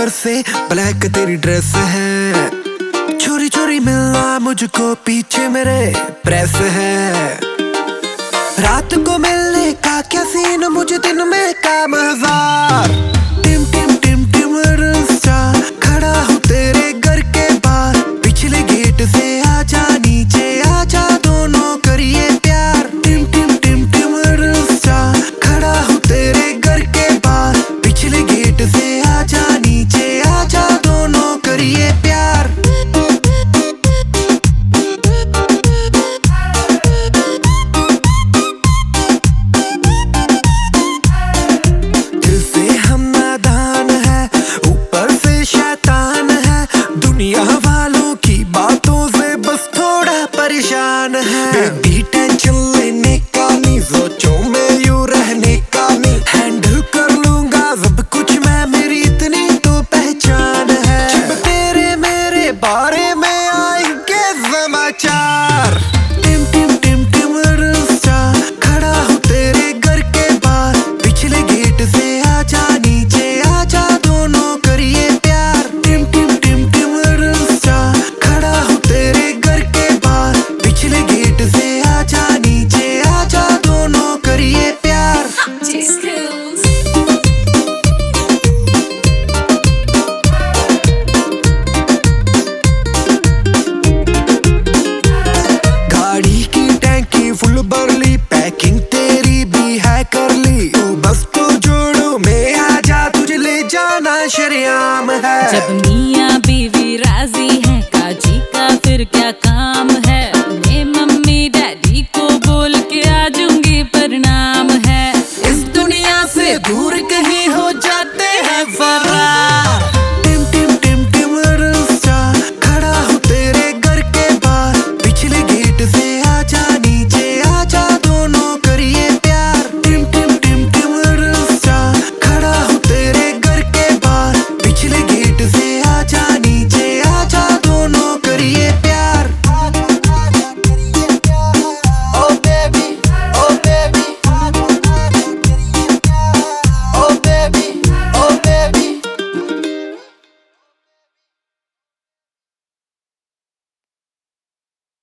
ऊपर से ब्लैक तेरी ड्रेस है, चोरी चोरी मिलना मुझको पीछे मेरे प्रेस है। रात को मिलने का क्या सीन, मुझे दिन में काम हजार। टिम टिम टिम टिम रिश्ता खड़ा हूँ तेरे घर के बाहर, पिछले गेट से आजा नीचे आजा दोनों करिए प्यार। टिम टिम टिम टिम रिश्ता खड़ा हूँ तेरे घर के बाहर, पिछले गेट से आजा नीचे आजा दोनों करिए प्यार। दुनिया वालों की बातों से बस थोड़ा परेशान है। बेबी टेंशन लेने का नहीं, सोचो मैं यूं रहने का नहीं, हैंडल कर लूंगा सब कुछ मैं, मेरी इतनी तो पहचान है। जब तेरे मेरे बारे में आएंगे समाचार, टिम टिम टिम टिम रिश्ता खड़ा हूँ तेरे घर के बाहर, पिछले गेट से आजा नीचे आजा दोनों करिए प्यार। टिम टिम टिम टिम खड़ा हूँ तेरे घर के बाहर, पिछले गेट से आजा नीचे आजा दोनों करिए प्यार। गाड़ी की टैंकी फुल भर ली, पैकिंग तेरी भी है कर ली, तू बस तो जोड़ो में आजा, तुझे ले जाना शरेआम है। जब मियाँ बीवी राजी है, काजी का फिर क्या काम है।